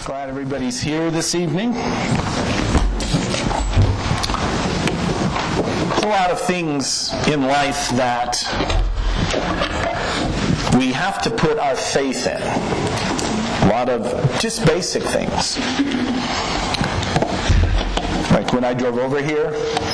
Glad everybody's here this evening. There's a lot of things in life that we have to put our faith in. A lot of just basic things. Like when I drove over here,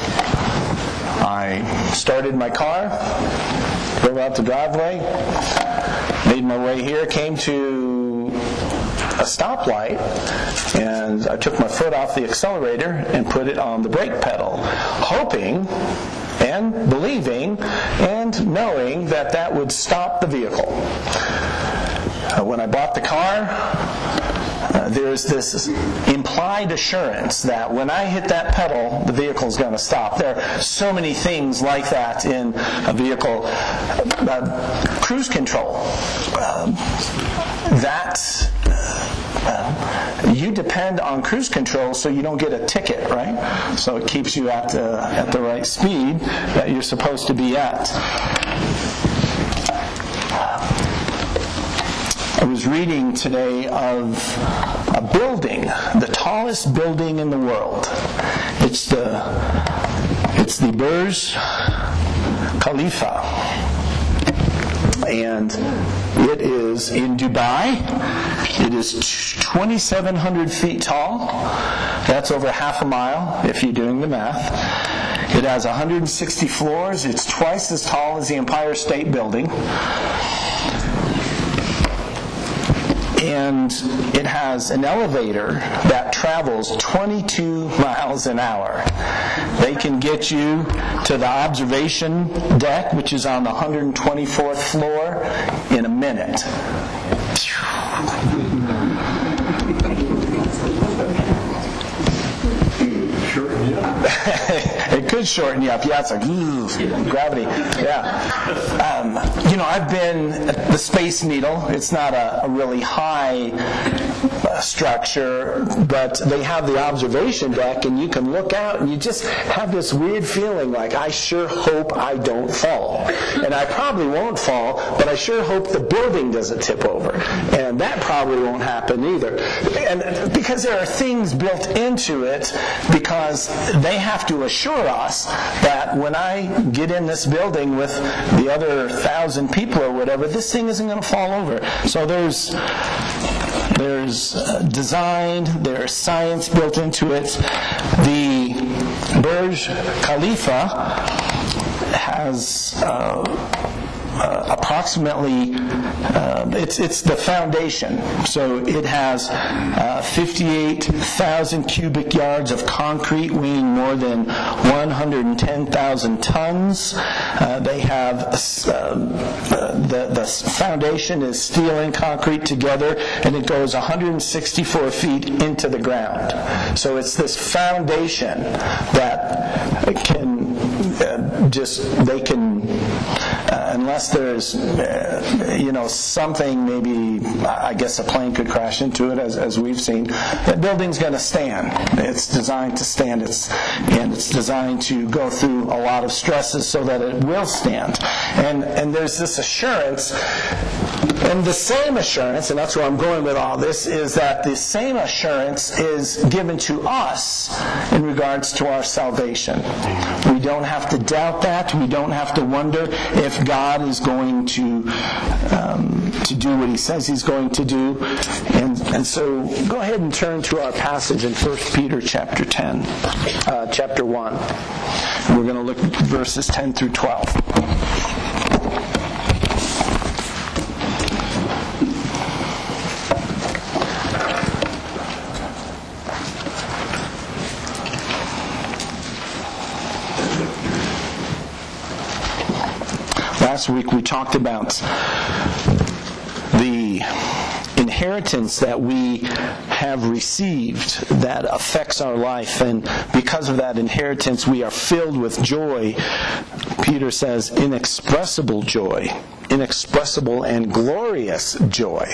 I started my car, drove out the driveway, made my way here, came to a stoplight, and I took my foot off the accelerator and put it on the brake pedal, hoping and believing and knowing that that would stop the vehicle. When I bought the car, there's this implied assurance that when I hit that pedal, the vehicle's going to stop. There are so many things like that in a vehicle. Cruise control. You depend on cruise control so you don't get a ticket, right? So it keeps you at the right speed that you're supposed to be at. I was reading today of a building, the tallest building in the world. It's the Burj Khalifa, and it is in Dubai. It is 2,700 feet tall. That's over half a mile if you're doing the math. It has 160 floors. It's twice as tall as the Empire State Building. And it has an elevator that travels 22 miles an hour. They can get you to the observation deck, which is on the 124th floor, in a minute. It could shorten you up. Yeah, it's like gravity. Yeah. I've been at the Space Needle. It's not a really high structure, but they have the observation deck, and you can look out, and you just have this weird feeling like, I sure hope I don't fall. And I probably won't fall, but I sure hope the building doesn't tip over. And that probably won't happen either. And because there are things built into it, because they have to assure us that when I get in this building with the other 1,000 people or whatever, this thing isn't going to fall over. So there's design, there's science built into it. The Burj Khalifa has approximately, it's the foundation. So it has 58,000 cubic yards of concrete weighing more than 110,000 tons. They have the foundation is steel and concrete together, and it goes 164 feet into the ground. So it's this foundation that can unless there's something, maybe I guess a plane could crash into it, as we've seen. That building's going to stand. It's designed to stand. It's designed to go through a lot of stresses so that it will stand. And there's this assurance. And the same assurance, and that's where I'm going with all this, is that the same assurance is given to us in regards to our salvation. We don't have to doubt that. We don't have to wonder if God is going to do what He says He's going to do. And so go ahead and turn to our passage in 1 Peter chapter 1. We're going to look at verses 10 through 12. Last week we talked about the inheritance that we have received that affects our life, and because of that inheritance we are filled with joy. Peter says inexpressible joy, inexpressible and glorious joy,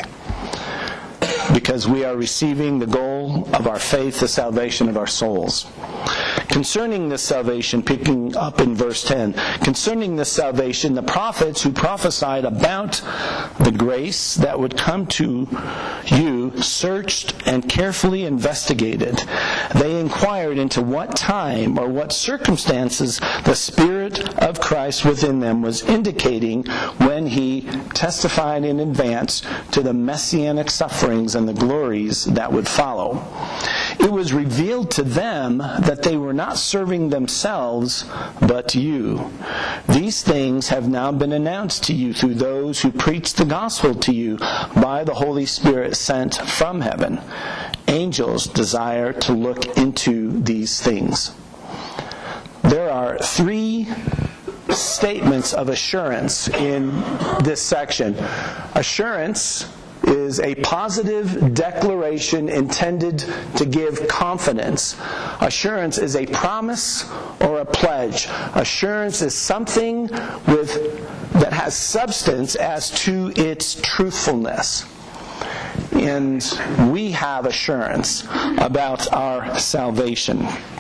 because we are receiving the goal of our faith, the salvation of our souls. Concerning this salvation, picking up in verse 10, concerning this salvation, the prophets who prophesied about the grace that would come to you searched and carefully investigated. They inquired into what time or what circumstances the Spirit of Christ within them was indicating when He testified in advance to the messianic sufferings and the glories that would follow. It was revealed to them that they were not serving themselves, but you. These things have now been announced to you through those who preach the gospel to you by the Holy Spirit sent from heaven. Angels desire to look into these things. There are 3 statements of assurance in this section. Assurance is a positive declaration intended to give confidence. Assurance is a promise or a pledge. Assurance is something that has substance as to its truthfulness. And we have assurance about our salvation.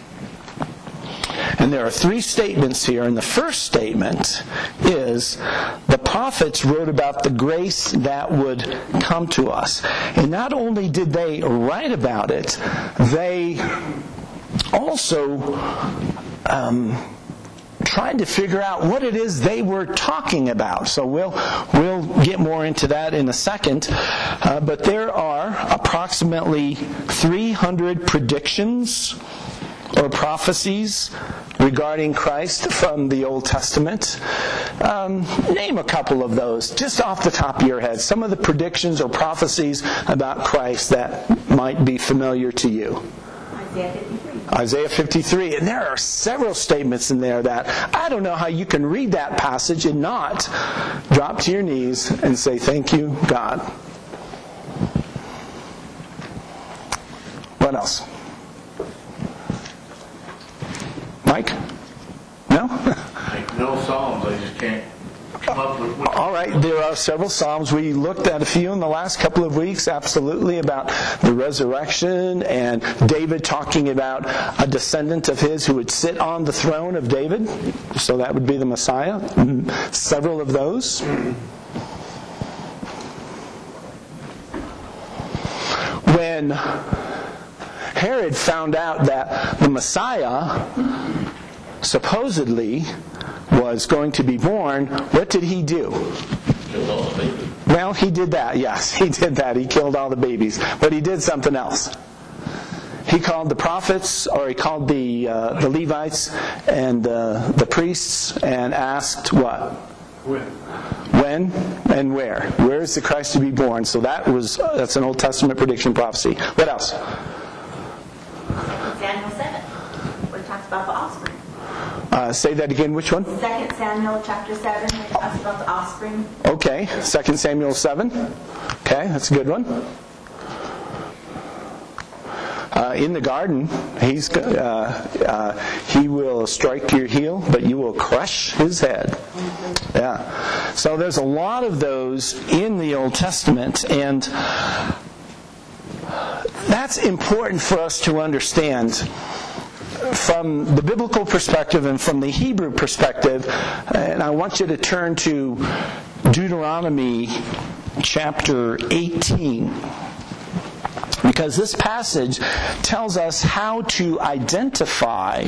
And there are 3 statements here, and the first statement is the prophets wrote about the grace that would come to us. And not only did they write about it, they also tried to figure out what it is they were talking about. So we'll get more into that in a second. But there are approximately 300 predictions or prophecies regarding Christ from the Old Testament. Name a couple of those, just off the top of your head. Some of the predictions or prophecies about Christ that might be familiar to you. Isaiah 53. And there are several statements in there that I don't know how you can read that passage and not drop to your knees and say, "Thank you, God." What else? Mike? No? No Psalms. I just can't come up with one. All right, there are several Psalms. We looked at a few in the last couple of weeks, absolutely, about the resurrection and David talking about a descendant of his who would sit on the throne of David. So that would be the Messiah. Several of those. When Herod found out that the Messiah supposedly was going to be born, what did he do? Killed all the babies. Well, he did that, yes. He did that. He killed all the babies. But he did something else. He called the prophets, or he called the Levites and the priests and asked what? When and where? Where is the Christ to be born? So that's an Old Testament prediction prophecy. What else? Samuel 7, where it talks about the offspring. Say that again, which one? 2 Samuel chapter 7, where it talks about the offspring. Okay, 2 Samuel 7. Okay, that's a good one. In the garden, he will strike your heel, but you will crush his head. Yeah. So there's a lot of those in the Old Testament, and that's important for us to understand from the biblical perspective and from the Hebrew perspective. And I want you to turn to Deuteronomy chapter 18. Because this passage tells us how to identify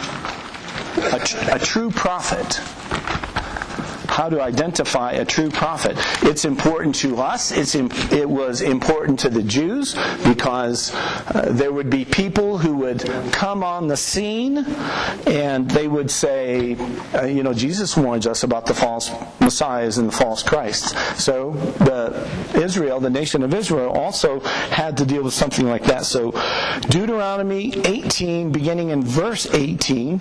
a true prophet. How to identify a true prophet. It's important to us. It was important to the Jews because there would be people who would come on the scene and they would say, Jesus warns us about the false messiahs and the false Christs. So the nation of Israel also had to deal with something like that. So Deuteronomy 18, beginning in verse 18.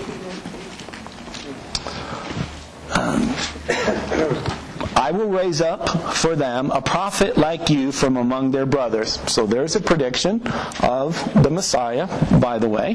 I will raise up for them a prophet like you from among their brothers. So there's a prediction of the Messiah, by the way.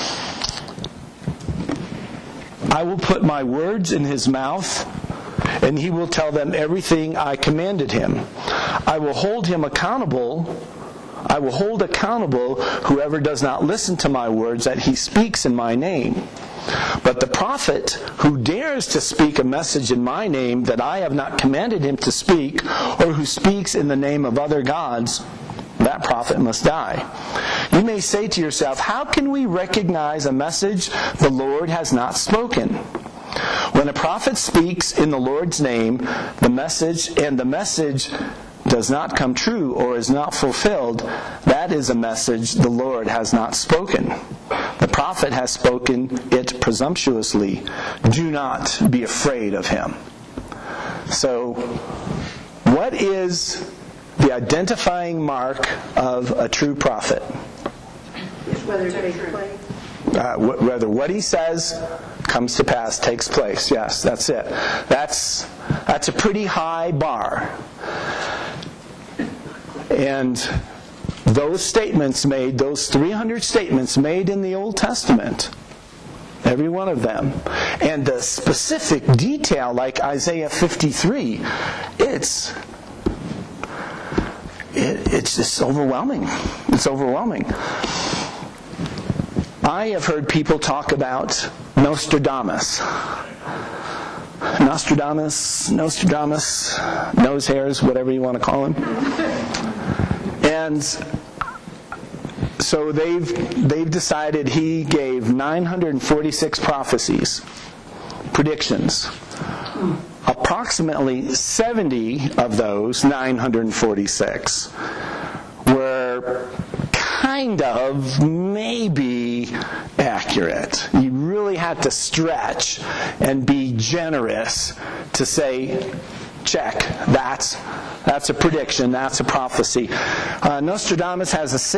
I will put my words in his mouth, and he will tell them everything I commanded him. I will hold him accountable I will hold accountable whoever does not listen to my words that he speaks in my name. But the prophet who dares to speak a message in my name that I have not commanded him to speak, or who speaks in the name of other gods, that prophet must die. You may say to yourself, how can we recognize a message the Lord has not spoken? When a prophet speaks in the Lord's name, the message does not come true or is not fulfilled, that is a message the Lord has not spoken. The prophet has spoken it presumptuously. Do not be afraid of him. So, what is the identifying mark of a true prophet? Whether it takes place. Whether what he says comes to pass, takes place. Yes, that's it. That's a pretty high bar. And those statements made, those 300 statements made in the Old Testament, every one of them, and the specific detail like Isaiah 53, it's just overwhelming. It's overwhelming. I have heard people talk about Nostradamus, nose hairs, whatever you want to call him. And so they've decided he gave 946 prophecies, predictions. Approximately 70 of those 946 were kind of maybe accurate. You really had to stretch and be generous to say, check, that's a prediction, that's a prophecy. Nostradamus has a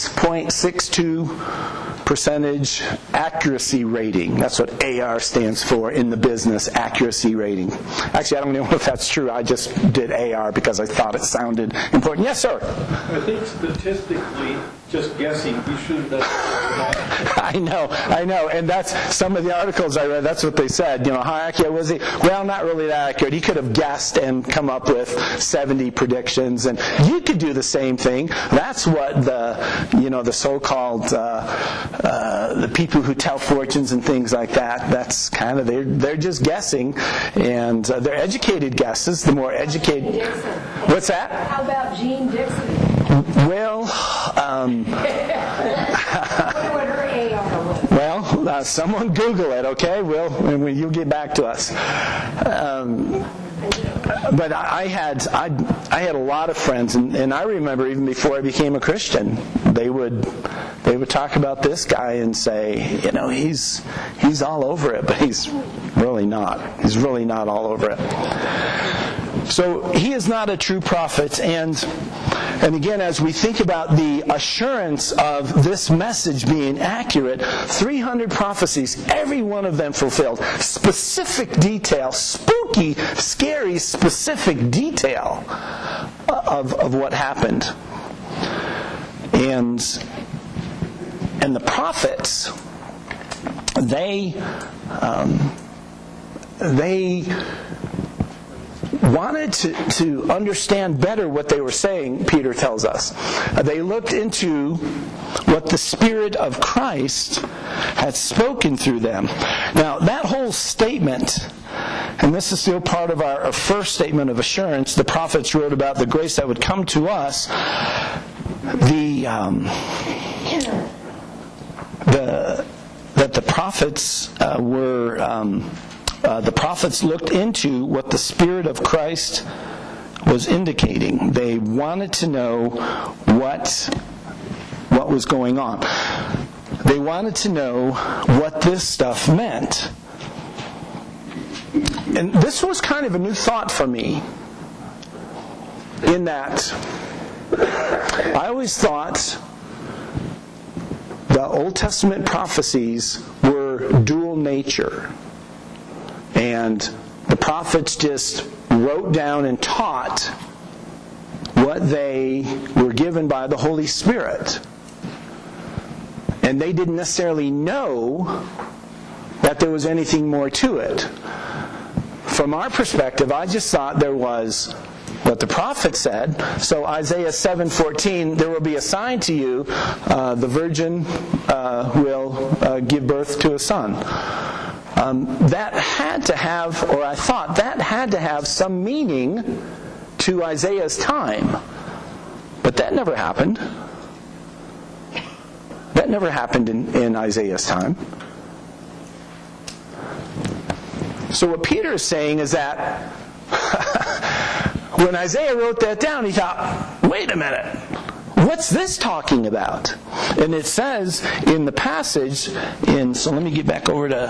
6.62% accuracy rating. That's what AR stands for in the business, accuracy rating. Actually, I don't know if that's true. I just did AR because I thought it sounded important. Yes, sir? I think statistically, just guessing, you should have done that. I know. And that's some of the articles I read, that's what they said. How accurate was he? Well, not really that accurate. He could have guessed and come up with 70 predictions, and you could do the same thing. That's what the so-called the people who tell fortunes and things like that, that's kind of, they're just guessing, and they're educated guesses. The more educated... What's that? How about Jean Dixon? Well, well, someone Google it, okay? You'll get back to us. But I had a lot of friends, and I remember even before I became a Christian, they would talk about this guy and say, he's all over it, but he's really not. He's really not all over it. So he is not a true prophet, and again, as we think about the assurance of this message being accurate, 300 prophecies, every one of them fulfilled. Specific detail, spooky, scary, specific detail of what happened. And the prophets, they wanted to understand better what they were saying, Peter tells us. They looked into what the Spirit of Christ had spoken through them. Now, that whole statement, and this is still part of our first statement of assurance, the prophets wrote about the grace that would come to us. That the prophets were... the prophets looked into what the Spirit of Christ was indicating. They wanted to know what was going on. They wanted to know what this stuff meant. And this was kind of a new thought for me, in that I always thought the Old Testament prophecies were dual nature. And the prophets just wrote down and taught what they were given by the Holy Spirit. And they didn't necessarily know that there was anything more to it. From our perspective, I just thought there was what the prophet said. So Isaiah 7:14, there will be a sign to you, the virgin will give birth to a son. That had to have, or I thought, that had to have some meaning to Isaiah's time. But that never happened. That never happened in Isaiah's time. So what Peter is saying is that when Isaiah wrote that down, he thought, wait a minute, what's this talking about? And it says in the passage, so let me get back over to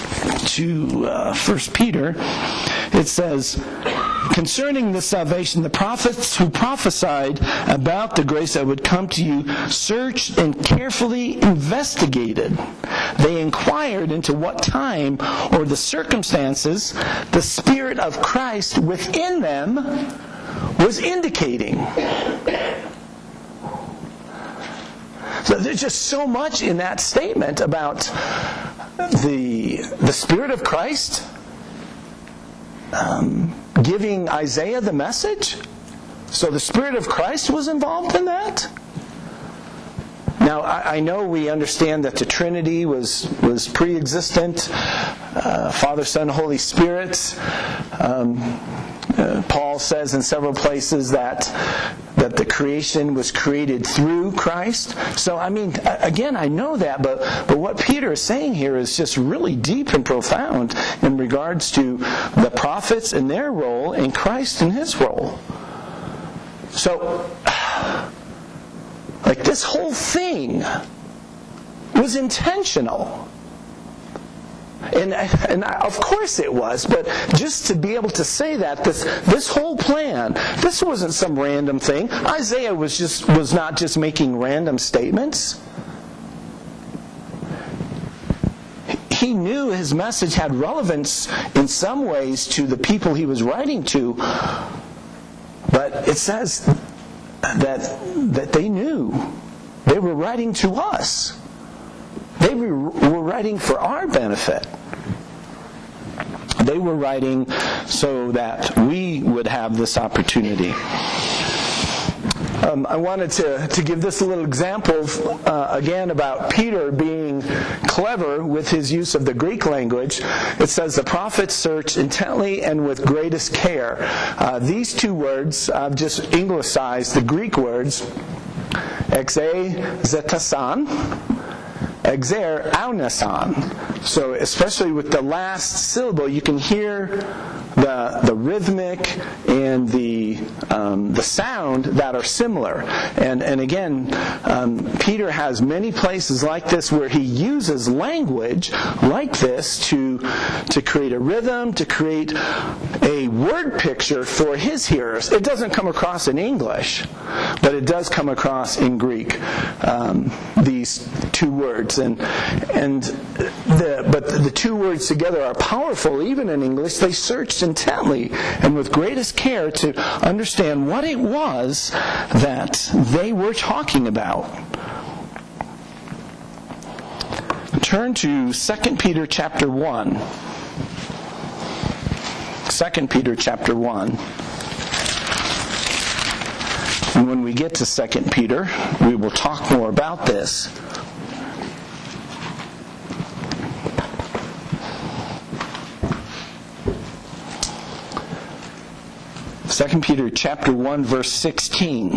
1 Peter, it says, concerning this salvation, the prophets who prophesied about the grace that would come to you searched and carefully investigated. They inquired into what time or the circumstances the Spirit of Christ within them was indicating. So there's just so much in that statement about the Spirit of Christ giving Isaiah the message. So the Spirit of Christ was involved in that? Now, I know we understand that the Trinity was pre-existent, Father, Son, Holy Spirit. Paul says in several places that the creation was created through Christ. So, I mean, again, I know that, but what Peter is saying here is just really deep and profound in regards to the prophets and their role and Christ and His role. So, like, this whole thing was intentional. And of course it was, but just to be able to say that, this whole plan, this wasn't some random thing. Isaiah was not just making random statements. He knew his message had relevance in some ways to the people he was writing to, but it says that they knew. They were writing to us. They were writing for our benefit. They were writing so that we would have this opportunity. I wanted to give this little example again about Peter being clever with his use of the Greek language. It says the prophets searched intently and with greatest care. These two words, I've just anglicized the Greek words, exezetasan, exer aunasan. So especially with the last syllable, you can hear the rhythmic and the sound that are similar. And again, Peter has many places like this where he uses language like this to create a rhythm, to create a word picture for his hearers. It doesn't come across in English, but it does come across in Greek. These two words, but the two words together are powerful. Even in English, they searched intently and with greatest care to understand what it was that they were talking about. Turn to 2 Peter chapter 1. 2 Peter chapter 1. And when we get to 2 Peter, we will talk more about this. 2 Peter chapter 1 verse 16.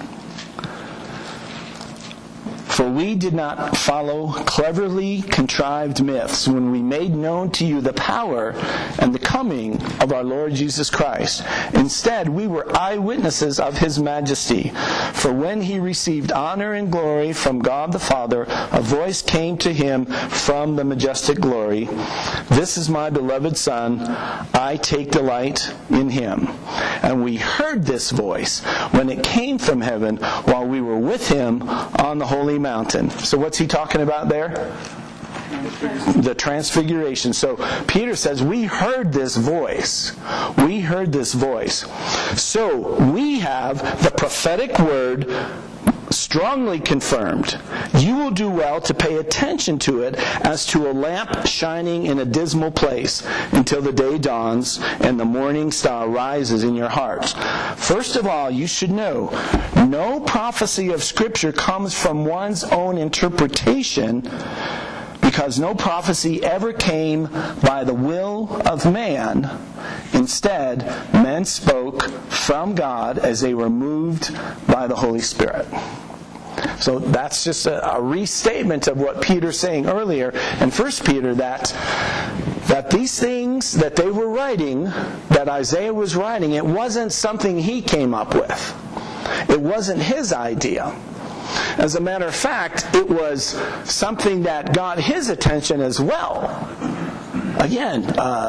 For we did not follow cleverly contrived myths when we made known to you the power and the coming of our Lord Jesus Christ. Instead, we were eyewitnesses of His majesty. For when He received honor and glory from God the Father, a voice came to Him from the majestic glory, "This is my beloved Son, I take delight in Him." And we heard this voice when it came from heaven while we were with Him on the holy mountain. So what's he talking about there? The transfiguration. So Peter says, we heard this voice. We heard this voice. So we have the prophetic word strongly confirmed. You will do well to pay attention to it as to a lamp shining in a dismal place until the day dawns and the morning star rises in your hearts. First of all, you should know, no prophecy of Scripture comes from one's own interpretation, because no prophecy ever came by the will of man. Instead, men spoke from God as they were moved by the Holy Spirit. So that's just a restatement of what Peter's saying earlier in 1 Peter, that these things that they were writing, that Isaiah was writing, it wasn't something he came up with. It wasn't his idea. As a matter of fact, it was something that got his attention as well. Again,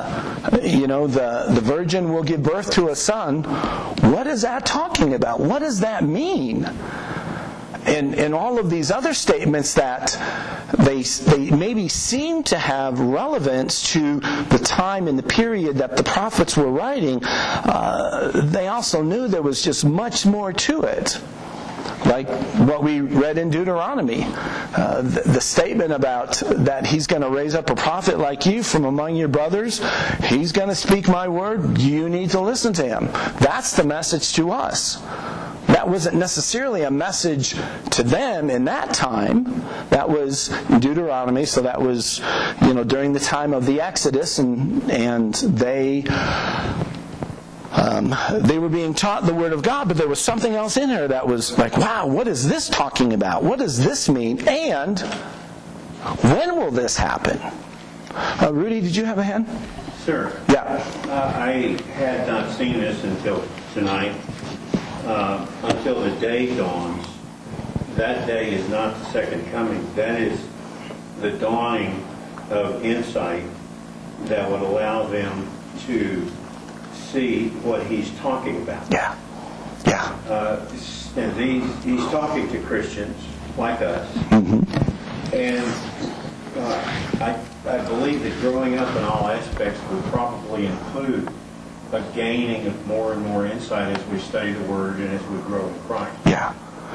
the virgin will give birth to a son. What is that talking about? What does that mean? And all of these other statements that they maybe seem to have relevance to the time and the period that the prophets were writing, they also knew there was just much more to it. Like what we read in Deuteronomy, the statement about that he's going to raise up a prophet like you from among your brothers. He's going to speak my word. You need to listen to him. That's the message to us. That wasn't necessarily a message to them in that time. That was Deuteronomy, so that was during the time of the Exodus, and they were being taught the Word of God, but there was something else in her that was like, wow, what is this talking about? What does this mean? And when will this happen? Rudy, did you have a hand? Sir. Yeah. I had not seen this until tonight. Until the day dawns. That day is not the second coming. That is the dawning of insight that would allow them to see what he's talking about. Yeah. And he's talking to Christians like us. Mm-hmm. And I believe that growing up in all aspects would probably include a gaining of more and more insight as we study the Word and as we grow in Christ. Yeah.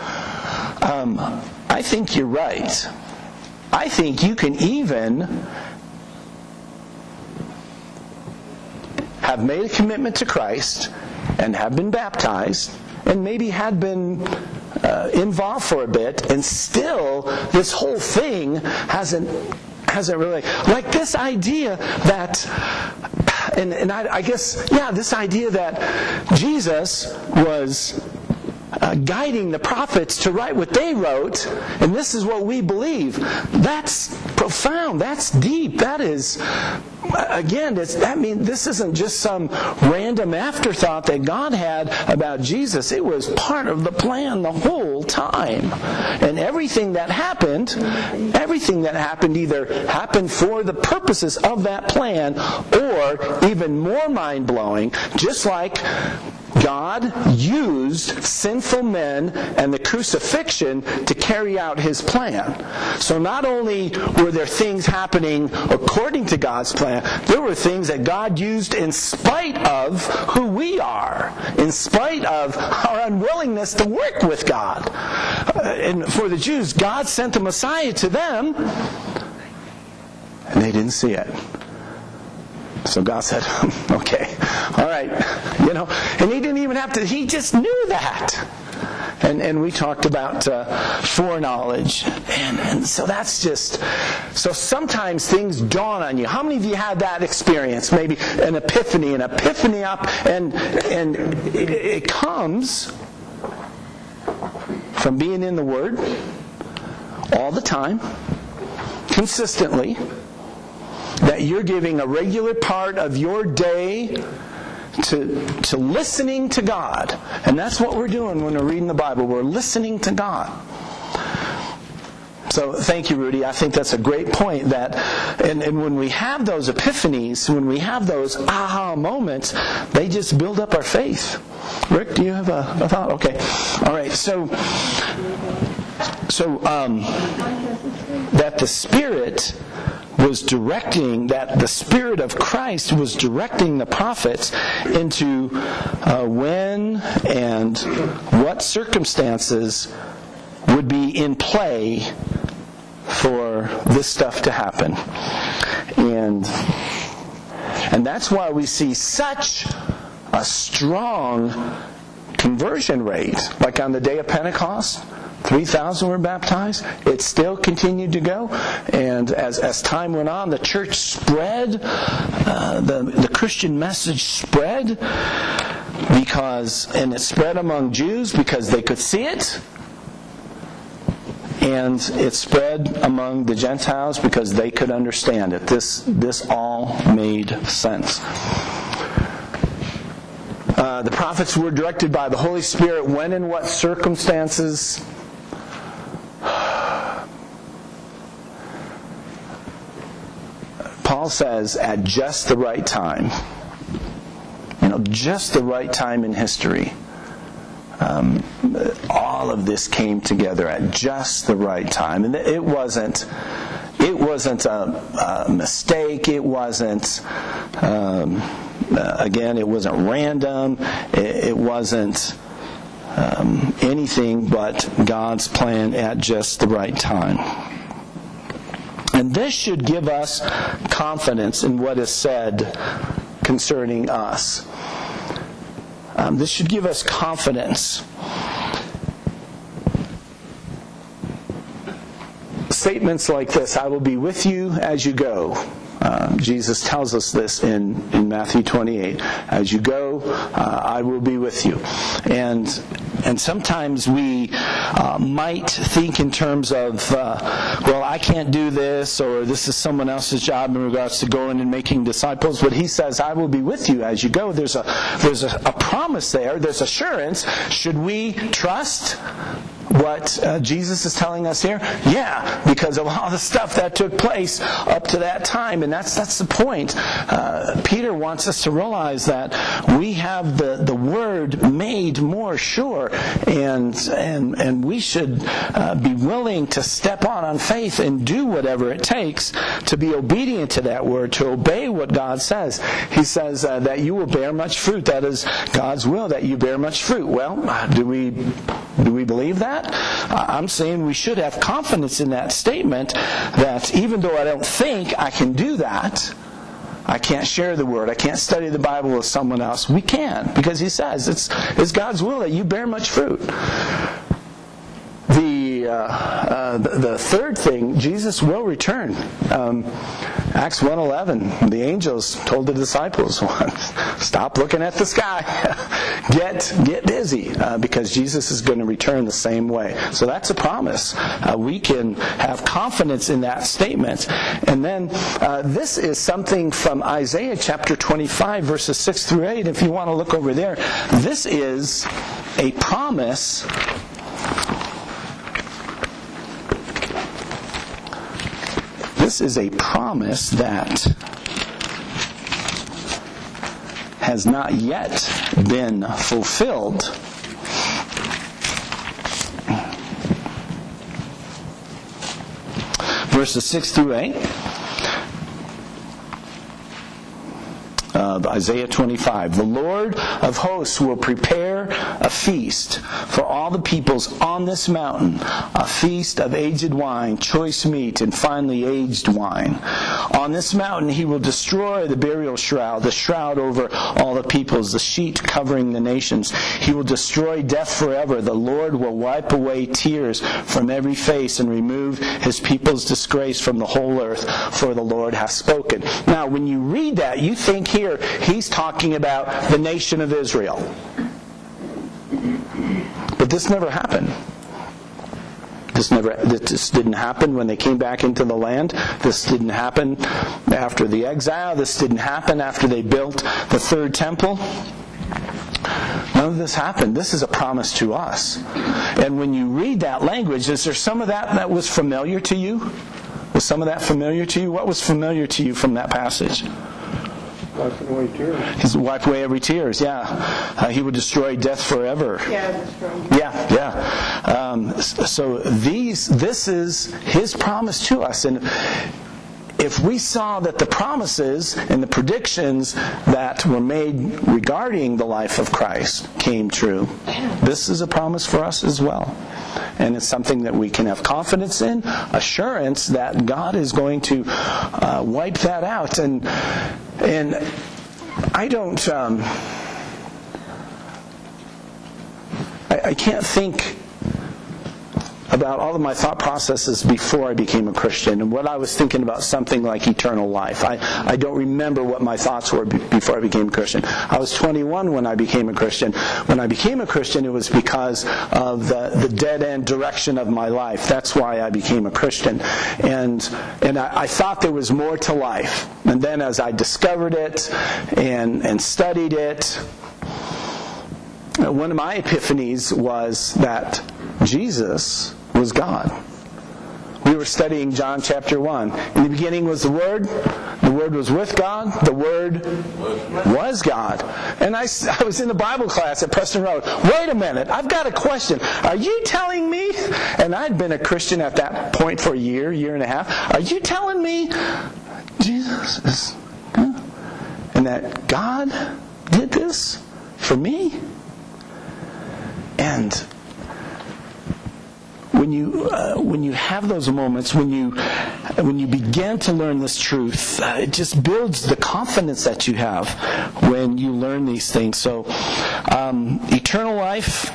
I think you're right. I think you can even have made a commitment to Christ and have been baptized and maybe had been involved for a bit, and still this whole thing hasn't really, like this idea that and I guess this idea that Jesus was guiding the prophets to write what they wrote, and this is what we believe. That's profound. That's deep. That is, again, this isn't just some random afterthought that God had about Jesus. It was part of the plan the whole time. And everything that happened either happened for the purposes of that plan, or even more mind-blowing, just like God used sinful men and the crucifixion to carry out His plan. So not only were there things happening according to God's plan, there were things that God used in spite of who we are, in spite of our unwillingness to work with God. And for the Jews, God sent the Messiah to them, and they didn't see it. So God said, okay, all right, and He didn't even have to, He just knew that. And we talked about foreknowledge. And so that's just, so sometimes things dawn on you. How many of you had that experience? Maybe an epiphany up, and it comes from being in the Word all the time, consistently, that you're giving a regular part of your day to listening to God. And that's what we're doing when we're reading the Bible. We're listening to God. So thank you, Rudy. I think that's a great point. And when we have those epiphanies, when we have those aha moments, they just build up our faith. Rick, do you have a thought? Okay. All right. So that the Spirit was directing, that the Spirit of Christ was directing the prophets into when and what circumstances would be in play for this stuff to happen. And that's why we see such a strong conversion rate. Like on the day of Pentecost, 3,000 were baptized. It still continued to go. And as time went on, the church spread. The Christian message spread. And it spread among Jews because they could see it. And it spread among the Gentiles because they could understand it. This all made sense. The prophets were directed by the Holy Spirit when and what circumstances. Paul says, at just the right time. Just the right time in history. All of this came together at just the right time, and it wasn't a mistake. It wasn't it wasn't random. It wasn't anything but God's plan at just the right time. And this should give us confidence in what is said concerning us. This should give us confidence. Statements like this, I will be with you as you go. Jesus tells us this in Matthew 28. As you go, I will be with you. And sometimes we might think in terms of, I can't do this, or this is someone else's job in regards to going and making disciples. But he says, I will be with you as you go. There's a promise there. There's assurance. Should we trust what Jesus is telling us here? Yeah, because of all the stuff that took place up to that time. And that's the point. Peter wants us to realize that we have the Word made more sure, and we should be willing to step on faith and do whatever it takes to be obedient to that Word, to obey what God says. He says that you will bear much fruit. That is God's will, that you bear much fruit. Well, do we believe that? I'm saying we should have confidence in that statement, that even though I don't think I can do that, I can't share the Word, I can't study the Bible with someone else. We can, because He says it's God's will that you bear much fruit. The third thing, Jesus will return. Acts 1:11, the angels told the disciples, stop looking at the sky. Get busy, because Jesus is going to return the same way. So that's a promise. We can have confidence in that statement. And then this is something from Isaiah chapter 25, verses 6 through 8. If you want to look over there, this is a promise. This is a promise that has not yet been fulfilled. Verses 6 through 8 of Isaiah 25. The Lord of hosts will prepare a feast for all the peoples on this mountain, a feast of aged wine, choice meat, and finely aged wine. On this mountain He will destroy the burial shroud, the shroud over all the peoples, the sheet covering the nations. He will destroy death forever. The Lord will wipe away tears from every face and remove His people's disgrace from the whole earth, for the Lord hath spoken. Now, when you read that, you think here He's talking about the nation of Israel. But this never happened. This didn't happen when they came back into the land. This didn't happen after the exile. This didn't happen after they built the third temple. None of this happened. This is a promise to us. And when you read that language, is there some of that was familiar to you? Was some of that familiar to you? What was familiar to you from that passage? Wiping away tears. He's wiped away every tears, yeah. He would destroy death forever. Yeah, that's right. Yeah. So this is His promise to us. And if we saw that the promises and the predictions that were made regarding the life of Christ came true, this is a promise for us as well. and it's something that we can have confidence in, assurance that God is going to wipe that out. And I don't, I can't think about all of my thought processes before I became a Christian, and what I was thinking about something like eternal life. I don't remember what my thoughts were before I became a Christian. I was 21 when I became a Christian. When I became a Christian, it was because of the dead-end direction of my life. That's why I became a Christian. And I thought there was more to life. And then as I discovered it and studied it, one of my epiphanies was that Jesus was God. We were studying John chapter 1. In the beginning was the Word was with God, the Word was God. And I was in the Bible class at Preston Road. Wait a minute, I've got a question. Are you telling me, and I'd been a Christian at that point for a year and a half, are you telling me Jesus is God? And that God did this for me? And when you have those moments, when you begin to learn this truth, it just builds the confidence that you have when you learn these things. So, eternal life,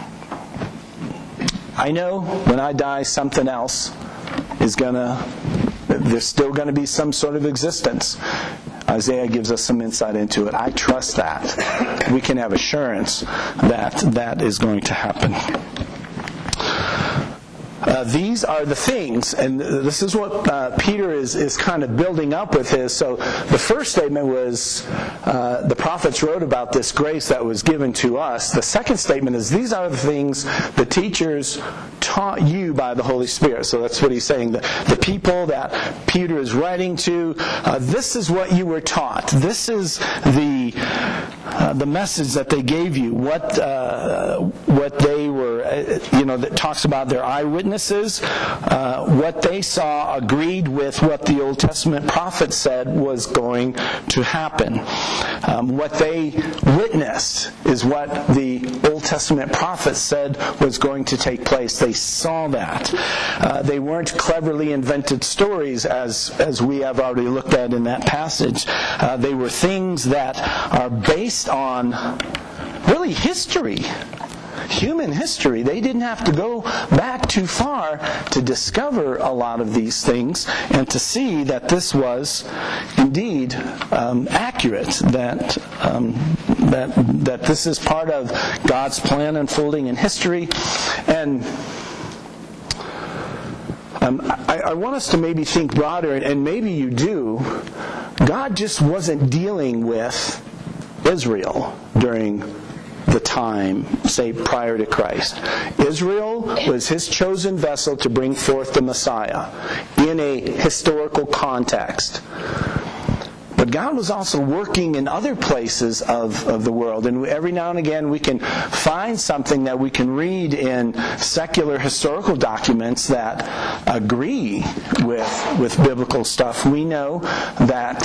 I know when I die, something else is there's still going to be some sort of existence. Isaiah gives us some insight into it. I trust that. We can have assurance that is going to happen. These are the things, and this is what Peter is kind of building up with his. So the first statement was, the prophets wrote about this grace that was given to us. The second statement is, these are the things the teachers taught you by the Holy Spirit. So that's what he's saying. The people that Peter is writing to, this is what you were taught. This is the message that they gave you. What they were, that talks about their eyewitnesses. What they saw agreed with what the Old Testament prophets said was going to happen. What they witnessed is what the Old Testament prophets said was going to take place. They saw that. They weren't cleverly invented stories as we have already looked at in that passage. They were things that are based on really history. Human history. They didn't have to go back too far to discover a lot of these things and to see that this was indeed accurate, that this is part of God's plan unfolding in history. And I want us to maybe think broader, and maybe you do. God just wasn't dealing with Israel during the time, say, prior to Christ. Israel was His chosen vessel to bring forth the Messiah in a historical context. But God was also working in other places of the world. And every now and again we can find something that we can read in secular historical documents that agree with biblical stuff. We know that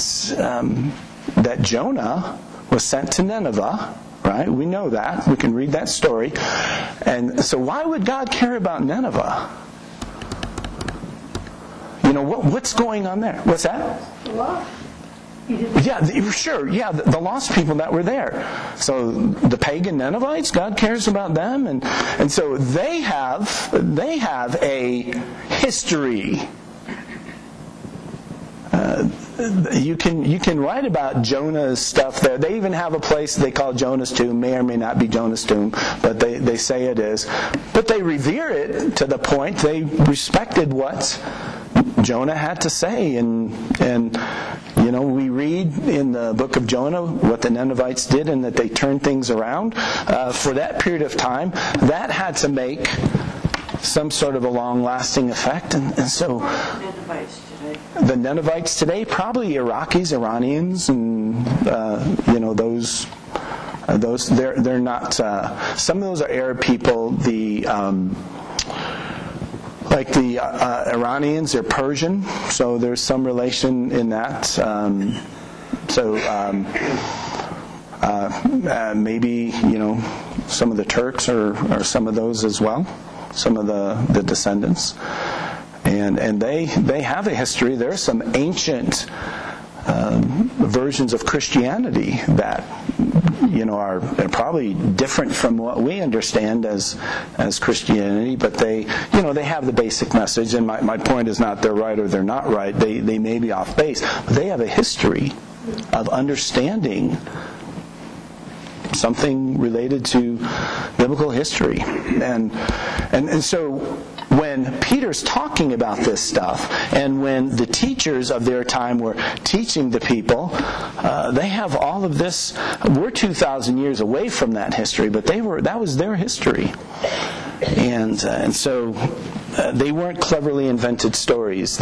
Jonah was sent to Nineveh. Right? We know that. We can read that story. And so why would God care about Nineveh? What's going on there? What's that? Lost. Yeah, sure. Yeah, the lost people that were there. So the pagan Ninevites, God cares about them, and so they have a history. You can write about Jonah's stuff there. They even have a place they call Jonah's tomb. May or may not be Jonah's tomb, but they say it is. But they revere it to the point they respected what Jonah had to say. And we read in the book of Jonah what the Ninevites did and that they turned things around. For that period of time, that had to make some sort of a long-lasting effect. And so the Ninevites today, probably Iraqis, Iranians, and those they're not. Some of those are Arab people. The Iranians, they're Persian, so there's some relation in that. Maybe some of the Turks or some of those as well. some of the descendants. And they have a history. There are some ancient versions of Christianity that are probably different from what we understand as Christianity, but they have the basic message. And my point is not they're right or they're not right. They may be off base, but they have a history of understanding something related to biblical history. And so when Peter's talking about this stuff, and when the teachers of their time were teaching the people, they have all of this. We're 2,000 years away from that history, but that was their history. And so they weren't cleverly invented stories.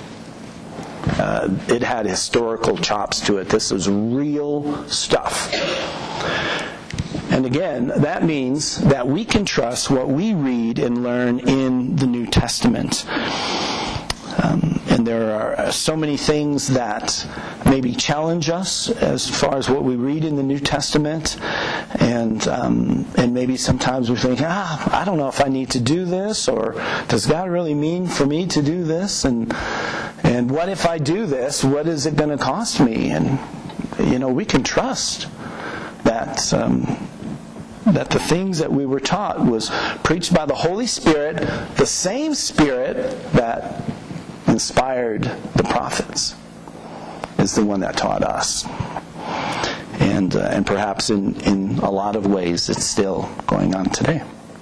It had historical chops to it. This is real stuff. And again, that means that we can trust what we read and learn in the New Testament. And there are so many things that maybe challenge us as far as what we read in the New Testament. And maybe sometimes we think, I don't know if I need to do this, or does God really mean for me to do this? And what if I do this? What is it going to cost me? And we can trust that the things that we were taught was preached by the Holy Spirit, the same Spirit that inspired the prophets is the one that taught us. And perhaps in a lot of ways it's still going on today.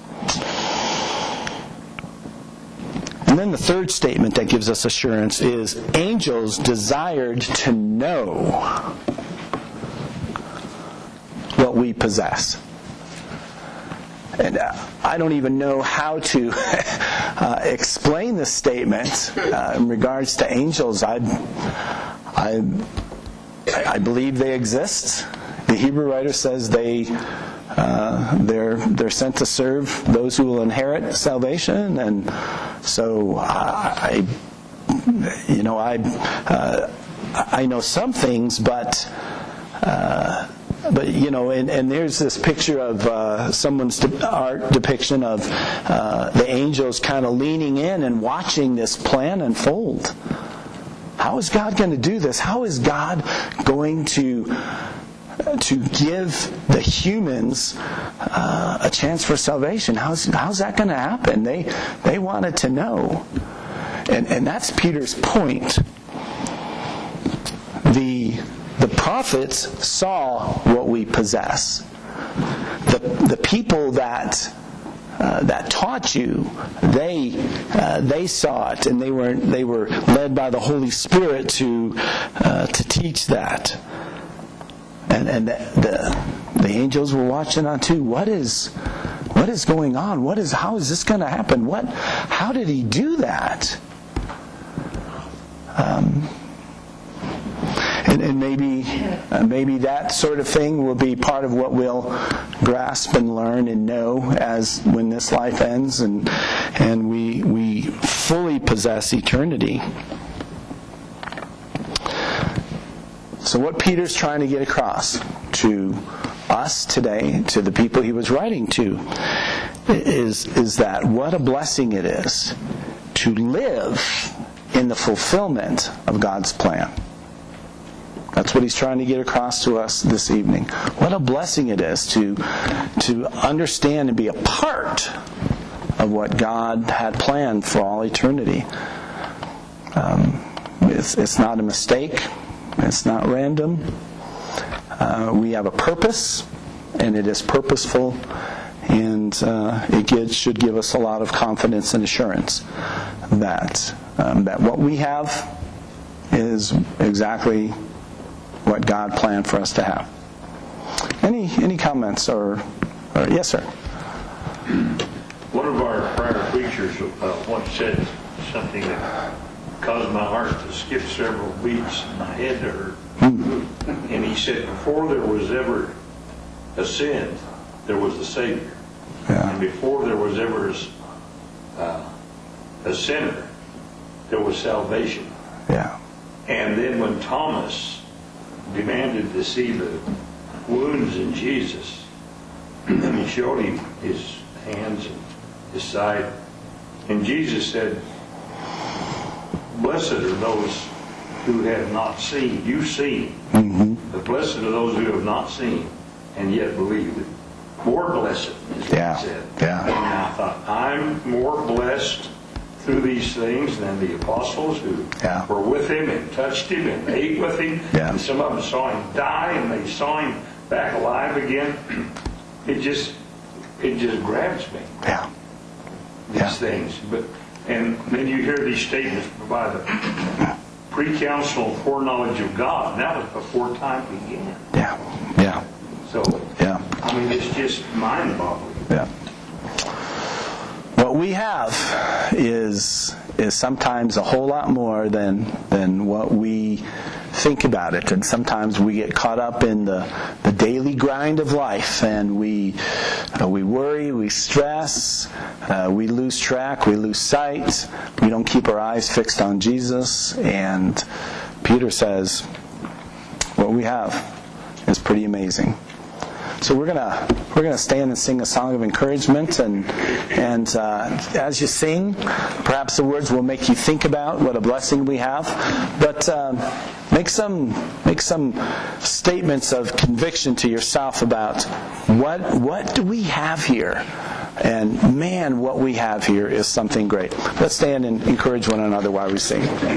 And then the third statement that gives us assurance is angels desired to know what we possess. And I don't even know how to explain this statement in regards to angels. I believe they exist. The Hebrew writer says they're sent to serve those who will inherit salvation, and so I know some things, but there's this picture of someone's art depiction of the angels kind of leaning in and watching this plan unfold. How is God going to do this? How is God going to give the humans a chance for salvation? How's that going to happen? They wanted to know, and that's Peter's point. The prophets saw what we possess. The people that taught you, they saw it, and they were led by the Holy Spirit to teach that. And the angels were watching on too. What is going on? How is this going to happen? How did he do that? And maybe that sort of thing will be part of what we'll grasp and learn and know as when this life ends and we fully possess eternity. So what Peter's trying to get across to us today, to the people he was writing to, is that what a blessing it is to live in the fulfillment of God's plan. That's what he's trying to get across to us this evening. What a blessing it is to understand and be a part of what God had planned for all eternity. It's not a mistake. It's not random. We have a purpose, and it is purposeful, and it should give us a lot of confidence and assurance that what we have is exactly what God planned for us to have. Any comments or yes, sir? One of our prior preachers once said something that caused my heart to skip several beats and my head to hurt. And he said, before there was ever a sin, there was a Savior. Yeah. And before there was ever a sinner, there was salvation. Yeah. And then when Thomas demanded to see the wounds in Jesus, and he showed him his hands and beside. And Jesus said, blessed are those who have not seen. You've seen. But blessed are those who have not seen and yet believed. More blessed, is what Yeah, he said. yeah. And I thought, I'm more blessed through these things than the apostles who Yeah. were with him and touched him and ate with him. Yeah. And some of them saw him die and they saw him back alive again. It just grabs me. Yeah. These Yeah. things. And then you hear these statements by the pre-council foreknowledge of God. And that was before time began. Yeah. Yeah. So, Yeah. I mean, it's just mind-boggling. Yeah. What we have is sometimes a whole lot more than what we think about it, and sometimes we get caught up in the daily grind of life, and we worry, we stress, we lose track, we lose sight, we don't keep our eyes fixed on Jesus, and Peter says what we have is pretty amazing. So we're gonna stand and sing a song of encouragement, and as you sing, perhaps the words will make you think about what a blessing we have. But make some statements of conviction to yourself about what do we have here, and man, what we have here is something great. Let's stand and encourage one another while we sing.